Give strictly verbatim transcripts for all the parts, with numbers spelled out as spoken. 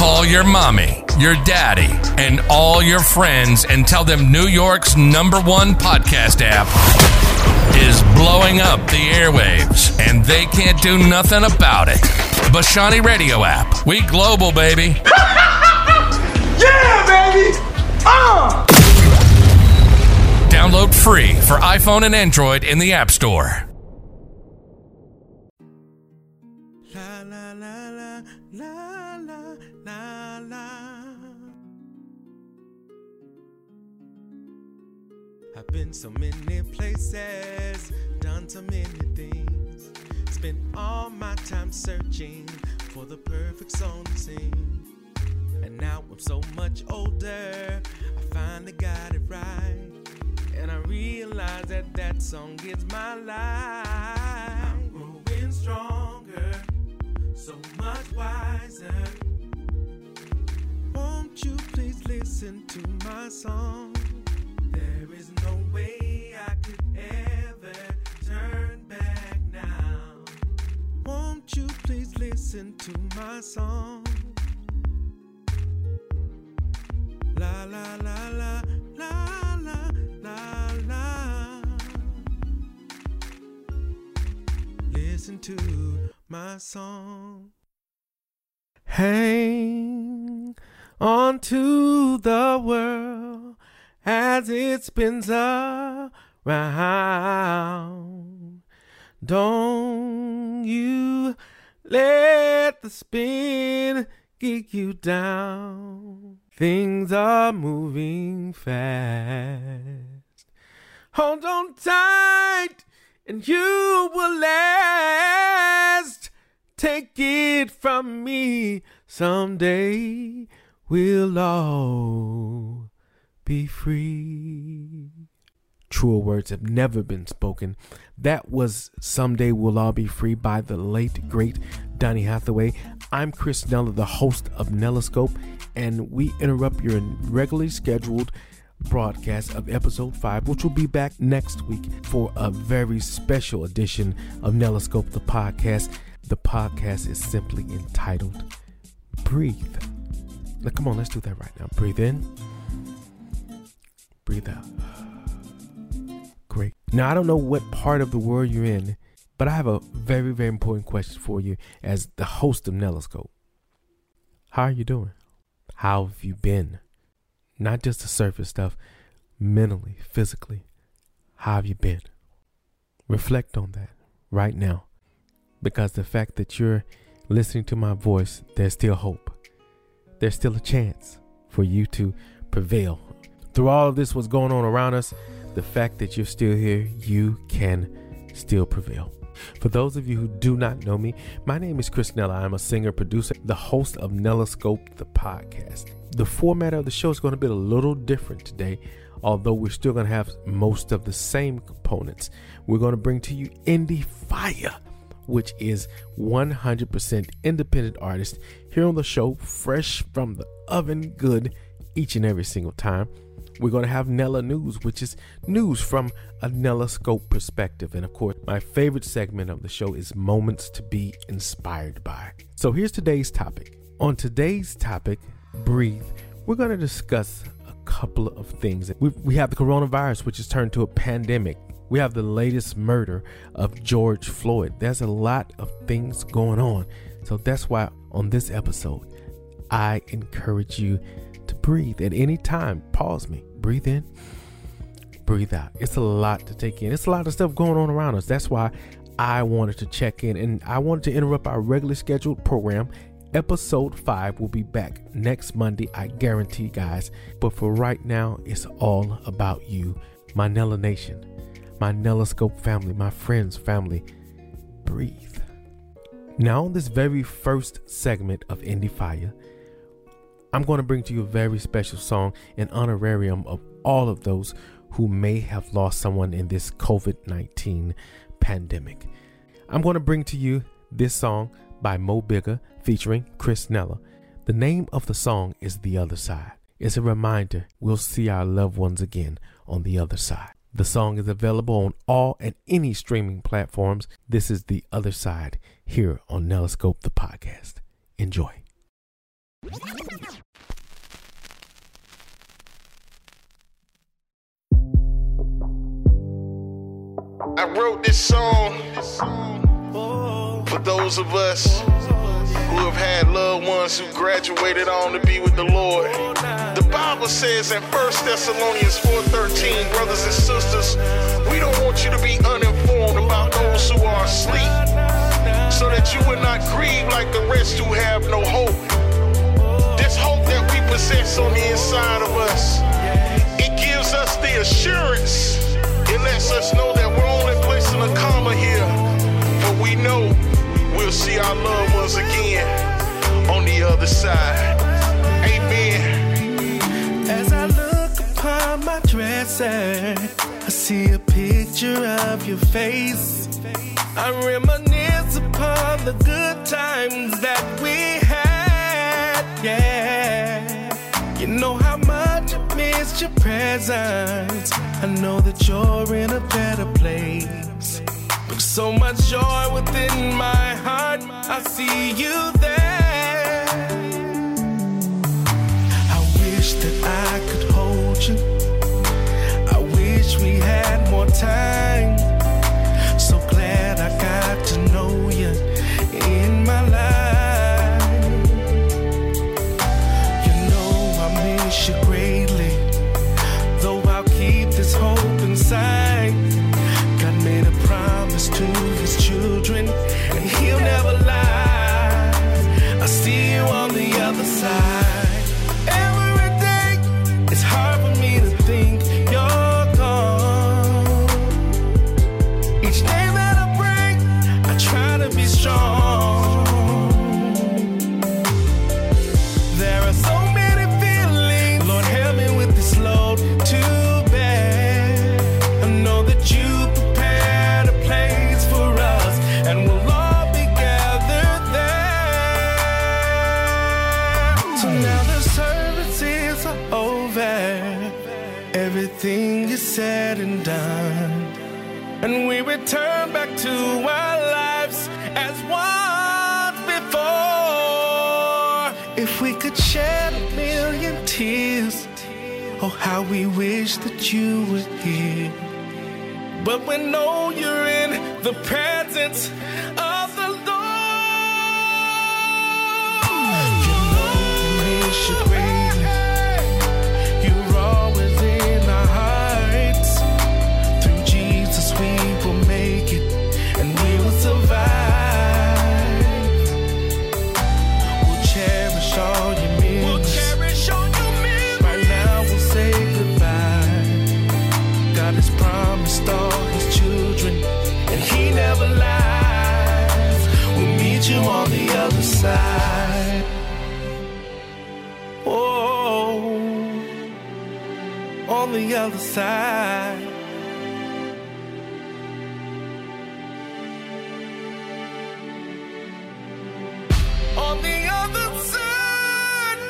Call your mommy, your daddy, and all your friends and tell them New York's number one podcast app is blowing up the airwaves, and they can't do nothing about it. Bashani Radio app. We global, baby. Yeah, baby! Uh! Download free for iPhone and Android in the App Store. La la la la la la la la. I've been so many places, done so many things, spent all my time searching for the perfect song to sing. And now I'm so much older, I finally got it right. And I realize that that song is my life. I'm growing stronger, so much wiser. Won't you please listen to my song? There is no way I could ever turn back now. Won't you please listen to my song? La la la la la la la la. Listen to my song. Hang on to the world as it spins around. Don't you let the spin get you down. Things are moving fast. Hold on tight and you will last. Take it from me, someday we'll all be free. Truer words have never been spoken. That was Someday We'll All Be Free by the late, great Donny Hathaway. I'm Chris Nella, the host of Nellascope, and we interrupt your regularly scheduled broadcast of episode five, which will be back next week for a very special edition of Nellascope, the podcast. The podcast is simply entitled Breathe. Now, come on, let's do that right now. Breathe in. Breathe out. Great. Now, I don't know what part of the world you're in, but I have a very, very important question for you as the host of Nellascope. How are you doing? How have you been? Not just the surface stuff, mentally, physically. How have you been? Reflect on that right now, because the fact that you're listening to my voice, there's still hope. There's still a chance for you to prevail. Through all of this, what's going on around us, the fact that you're still here, you can still prevail. For those of you who do not know me, my name is Chris Nella. I'm a singer, producer, the host of Nellascope, the podcast. The format of the show is going to be a little different today, although we're still going to have most of the same components. We're going to bring to you Indie Fire, which is one hundred percent independent artist here on the show, fresh from the oven, good each and every single time. We're going to have Nella News, which is news from a Nellascope perspective. And of course, my favorite segment of the show is Moments to be Inspired by. So here's today's topic. On today's topic, Breathe, we're going to discuss a couple of things. We, we have the coronavirus, which has turned to a pandemic. We have the latest murder of George Floyd. There's a lot of things going on. So that's why on this episode, I encourage you to breathe at any time. Pause me. Breathe in, breathe out. It's a lot to take in. It's a lot of stuff going on around us. That's why I wanted to check in, and I wanted to interrupt our regularly scheduled program. Episode five will be back next Monday, I guarantee, guys. But for right now, it's all about you, my Nella Nation, my Nellascope family, my friends, family. Breathe. Now, on this very first segment of Indie Fire, I'm going to bring to you a very special song in honorarium of all of those who may have lost someone in this covid nineteen pandemic. I'm going to bring to you this song by Mo Bigger featuring Chris Nella. The name of the song is The Other Side. It's a reminder we'll see our loved ones again on the other side. The song is available on all and any streaming platforms. This is The Other Side here on Nellascope, the podcast. Enjoy. wrote this song for those of us who have had loved ones who graduated on to be with the Lord. The Bible says in First Thessalonians four thirteen, brothers and sisters, we don't want you to be uninformed about those who are asleep, so that you will not grieve like the rest who have no hope. This hope that we possess on the inside of us, it gives us the assurance. It lets us know that we're only placing a comma here, for we know we'll see our loved ones again on the other side. Amen. As I look upon my dresser, I see a picture of your face. I reminisce upon the good times that we had, yeah. You know how much I missed your presence. I know that you're in a better place. With so much joy within my heart, I see you there. I wish that I could hold you. I wish we had more time. So glad I got to know you in my life. You know I miss you greatly, though I'll keep this hope inside. God made a promise to his children, and he'll never lie. I see you on the other side. Every day, it's hard for me to think you're gone. Each day that I break, I try to be strong. There are so many feelings, Lord, help me with this load to bear. I know that you prepared a place for us, and we'll all be gathered there. So now the services are over, everything is said and done, and we return back to our lives as once before. If we could shed a million tears, oh how we wish that you were here. But we know you're in the presence of the Lord. You know we miss you greatly. You're always in our hearts. Through Jesus we will make it, and we will survive. We'll cherish all your memories. We'll cherish all your memories. Right now we'll say goodbye. God has promised all his children, and he never lies. We'll meet you on the other side. Oh, on the other side. On the other side,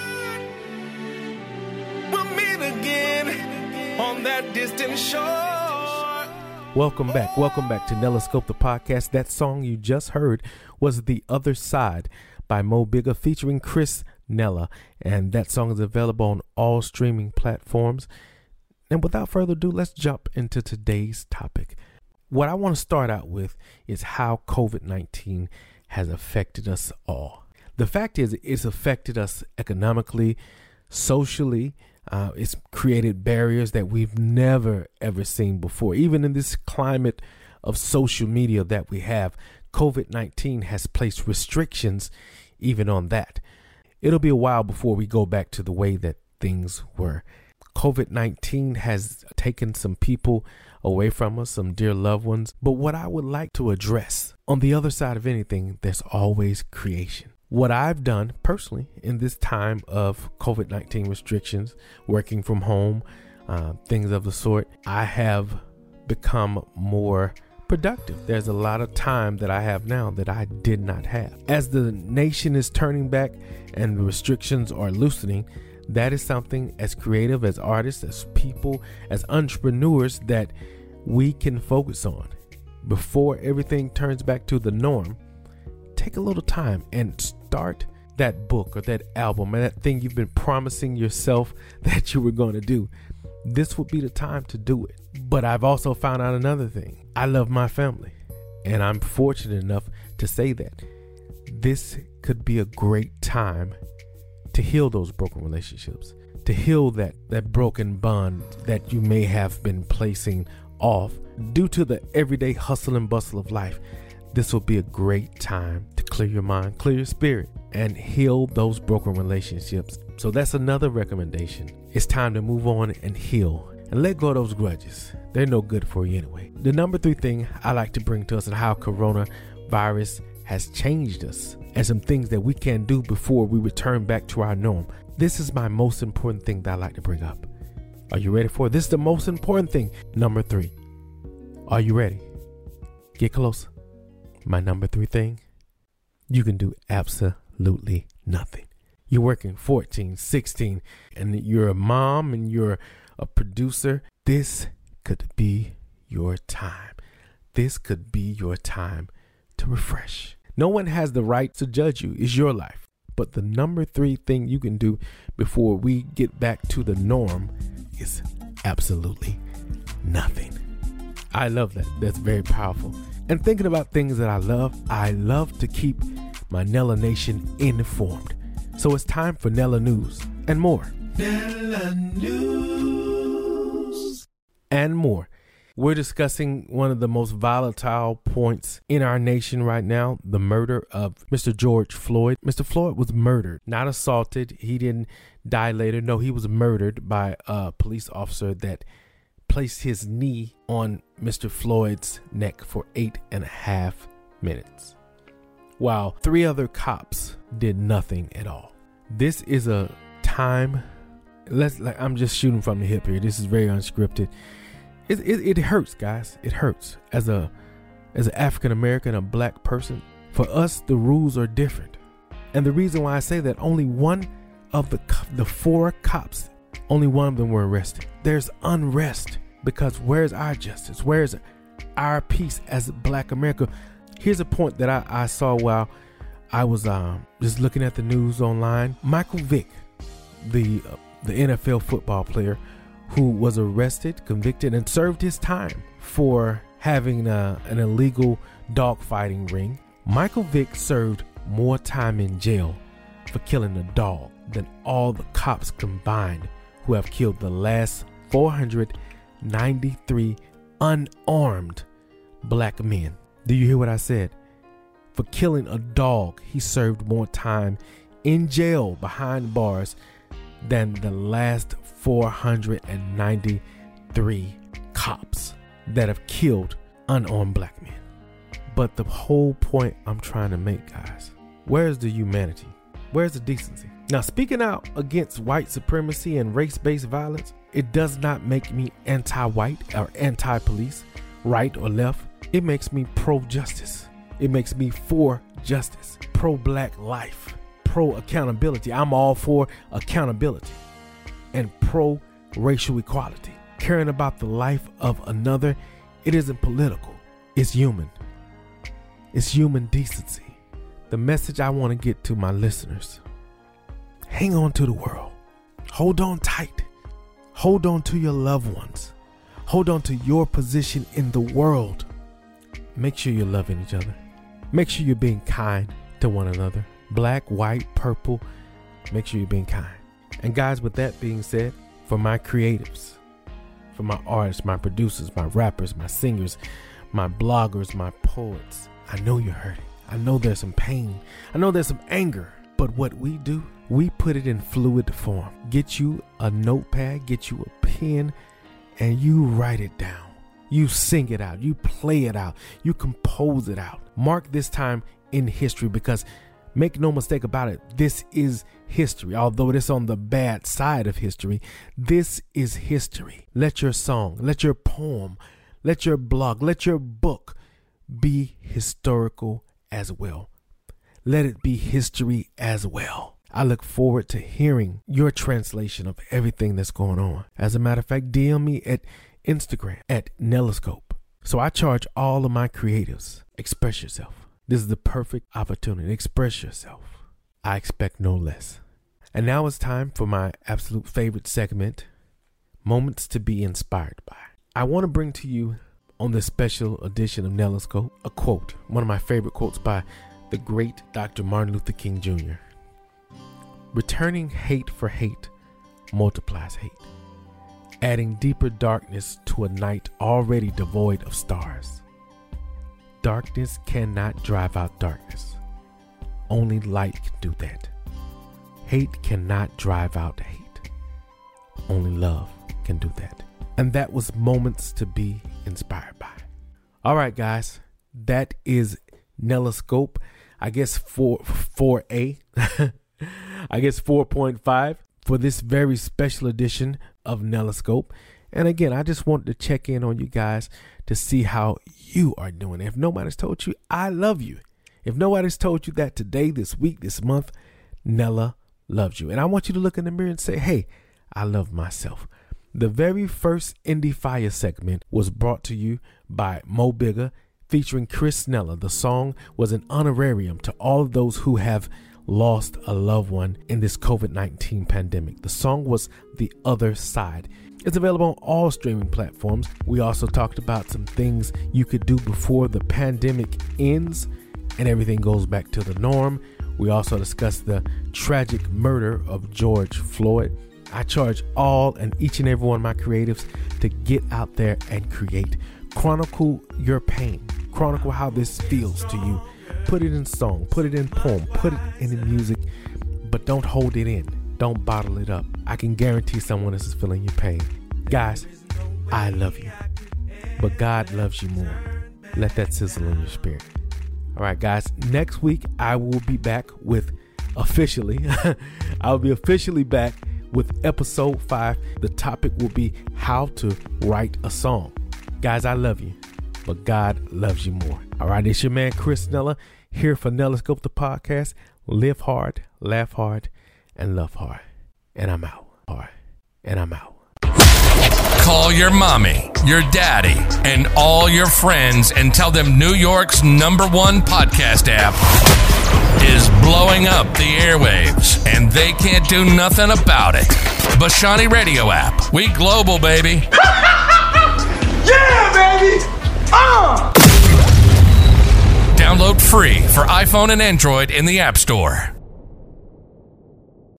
we'll meet again on that distant shore. Welcome back. Welcome back to Neloscope, the podcast. That song you just heard was The Other Side by Mo Bigga featuring Chris Nella. And that song is available on all streaming platforms. And without further ado, let's jump into today's topic. What I want to start out with is how covid nineteen has affected us all. The fact is, it's affected us economically, socially. Uh, it's created barriers that we've never, ever seen before. Even in this climate of social media that we have, covid nineteen has placed restrictions even on that. It'll be a while before we go back to the way that things were. covid nineteen has taken some people away from us, some dear loved ones. But what I would like to address, on the other side of anything, there's always creation. What I've done personally in this time of covid nineteen restrictions, working from home, uh, things of the sort, I have become more productive. There's a lot of time that I have now that I did not have. As the nation is turning back and the restrictions are loosening, that is something as creative, as artists, as people, as entrepreneurs that we can focus on. Before everything turns back to the norm, take a little time and start that book or that album or that thing you've been promising yourself that you were going to do. this would be the time to do it. But I've also found out another thing. I love my family, and I'm fortunate enough to say that this could be a great time to heal those broken relationships, to heal that, that broken bond that you may have been placing off due to the everyday hustle and bustle of life. This will be a great time to clear your mind, clear your spirit, and heal those broken relationships. So that's another recommendation. It's time to move on and heal and let go of those grudges. They're no good for you anyway. The number three thing I like to bring to us and how coronavirus has changed us and some things that we can do before we return back to our norm. This is my most important thing that I like to bring up. Are you ready for it? This is the most important thing. Number three. Are you ready? Get closer. My number three thing. You can do absolutely nothing. You're working fourteen, sixteen, and you're a mom and you're a producer. This could be your time. This could be your time to refresh. No one has the right to judge you. It's your life. But the number three thing you can do before we get back to the norm is absolutely nothing. I love that. That's very powerful. And thinking about things that I love, I love to keep my Nella Nation informed. So it's time for Nella News and more. Nella News and more. We're discussing one of the most volatile points in our nation right now, the murder of Mister George Floyd. Mister Floyd was murdered, not assaulted. He didn't die later. No, he was murdered by a police officer that placed his knee on Mister Floyd's neck for eight and a half minutes, while three other cops did nothing at all. This is a time, let's like I'm just shooting from the hip here. This is very unscripted. It, it, it hurts, guys. It hurts. As a as an African American, a black person, for us, the rules are different. And the reason why I say that, only one of the the four cops, only one of them were arrested. There's unrest because where's our justice? Where's our peace as Black America? Here's a point that I, I saw while I was um, just looking at the news online. Michael Vick, the uh, the N F L football player, who was arrested, convicted, and served his time for having a, an illegal dogfighting ring. Michael Vick served more time in jail for killing a dog than all the cops combined who have killed the last four hundred ninety-three unarmed black men. Do you hear what I said? For killing a dog, he served more time in jail behind bars than the last four hundred ninety-three cops that have killed unarmed black men. But the whole point I'm trying to make, guys, where's the humanity? Where's the decency? Now, speaking out against white supremacy and race-based violence, it does not make me anti-white or anti-police, right or left. It makes me pro-justice. It makes me for justice, pro-black life, pro-accountability. I'm all for accountability and pro-racial equality. Caring about the life of another, it isn't political. It's human. It's human decency. The message I want to get to my listeners: hang on to the world. Hold on tight. Hold on to your loved ones. Hold on to your position in the world. Make sure you're loving each other. Make sure you're being kind to one another. Black, white, purple. Make sure you're being kind. And guys, with that being said, for my creatives, for my artists, my producers, my rappers, my singers, my bloggers, my poets, I know you're hurting. I know there's some pain. I know there's some anger. But what we do, we put it in fluid form. Get you a notepad, get you a pen, and you write it down. You sing it out. You play it out. You compose it out. Mark this time in history, because make no mistake about it, this is history. Although it is on the bad side of history, this is history. Let your song, let your poem, let your blog, let your book be historical as well. Let it be history as well. I look forward to hearing your translation of everything that's going on. As a matter of fact, D M me at Instagram at Neloscope. So I charge all of my creatives, express yourself. This is the perfect opportunity. Express yourself. I expect no less. And now it's time for my absolute favorite segment, moments to be inspired by. I want to bring to you on this special edition of Neloscope a quote, one of my favorite quotes by the great Doctor Martin Luther King Junior Returning hate for hate multiplies hate, adding deeper darkness to a night already devoid of stars. Darkness cannot drive out darkness. Only light can do that. Hate cannot drive out hate. Only love can do that. And that was moments to be inspired by. All right, guys, that is Neloscope. I guess four, four A, I guess four point five for this very special edition of Neloscope. And again, I just wanted to check in on you guys to see how you are doing. If nobody's told you, I love you. If nobody's told you that today, this week, this month, Nella loves you. And I want you to look in the mirror and say, hey, I love myself. The very first Indie Fire segment was brought to you by Mo Bigger, featuring Chris Nella. The song was an honorarium to all of those who have lost a loved one in this covid nineteen pandemic. The song was The Other Side. It's available on all streaming platforms. We also talked about some things you could do before the pandemic ends and everything goes back to the norm. We also discussed the tragic murder of George Floyd. I charge all and each and every one of my creatives to get out there and create. Chronicle your pain. Chronicle how this feels to you. Put it in song, put it in poem, put it in music, but don't hold it in. Don't bottle it up. I can guarantee someone else is feeling your pain. Guys, I love you, but God loves you more. Let that sizzle in your spirit. All right, guys, next week I will be back with officially, I'll be officially back with episode five. The topic will be how to write a song. Guys, I love you, but God loves you more. All right, it's your man Chris Nella here for Neloscope the podcast. Live hard, laugh hard, and love hard. And I'm out. Hard. And I'm out. Call your mommy, your daddy, and all your friends and tell them New York's number one podcast app is blowing up the airwaves, and they can't do nothing about it. Bashani Radio app. We global, baby. Yeah, baby! Uh! Download free for iPhone and Android in the App Store.